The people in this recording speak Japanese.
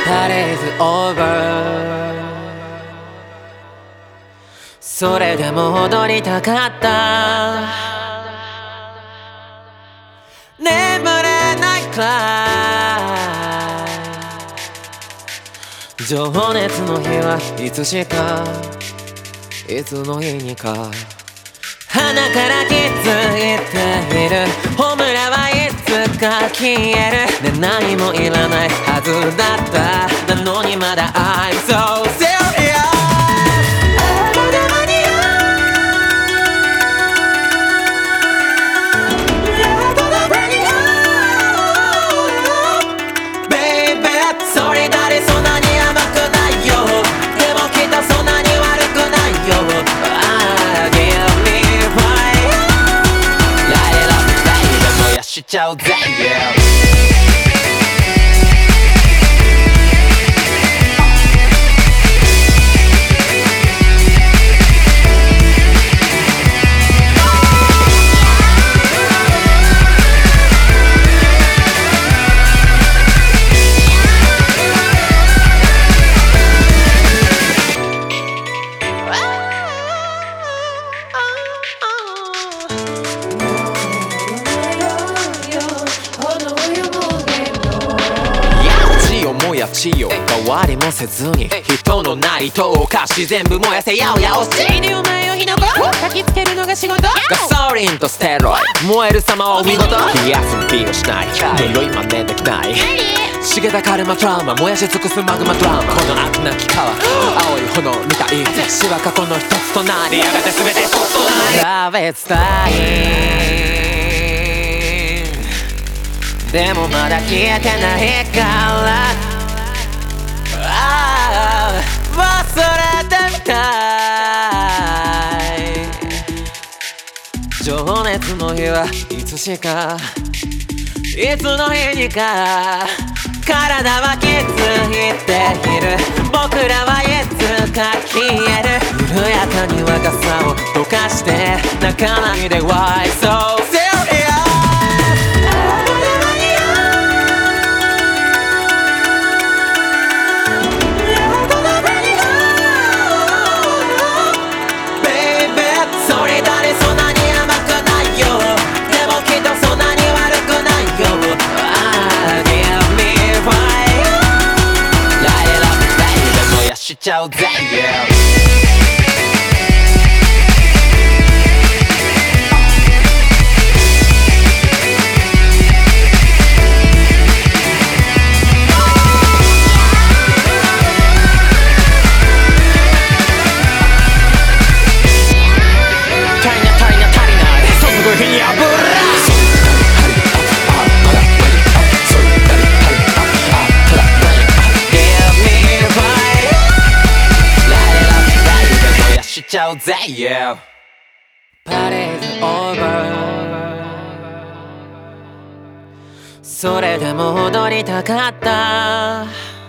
パレードオーバー。それでも踊りたかった。眠れないくらい情熱の日はいつしかいつの日にか鼻から気づいているホムラはいつか消える、ね、何もいらないはずだったなのにまだ I'm so serious。 まだ間に合う Never ready up Baby それだれそんなに甘くないよ。でもきっとそんなに悪くないよ。しちゃうぜ、yeah。やちよ変わりもせずに人のなりとおかし全部燃やせやおやおしいでお前を火の粉焚きつけるのが仕事。ガソリンとステロイ燃える様を見事気休みをしない呪い真似できない茂たカルマトラウマ燃やし尽くすマグマドラマ。この悪なき川青い炎みたい死は過去の一つとなりやがて全て一つとなりラベツタイムでもまだ消えてないから忘れてみたい。情熱の日はいつしかいつの日にか体は気づいている僕らはいつか消える緩やかに若さを溶かして泣かないで Why so serious。しちゃうぜ、yeah。しちゃうぜ、yeah。 パレードオーバー。それでも踊りたかった。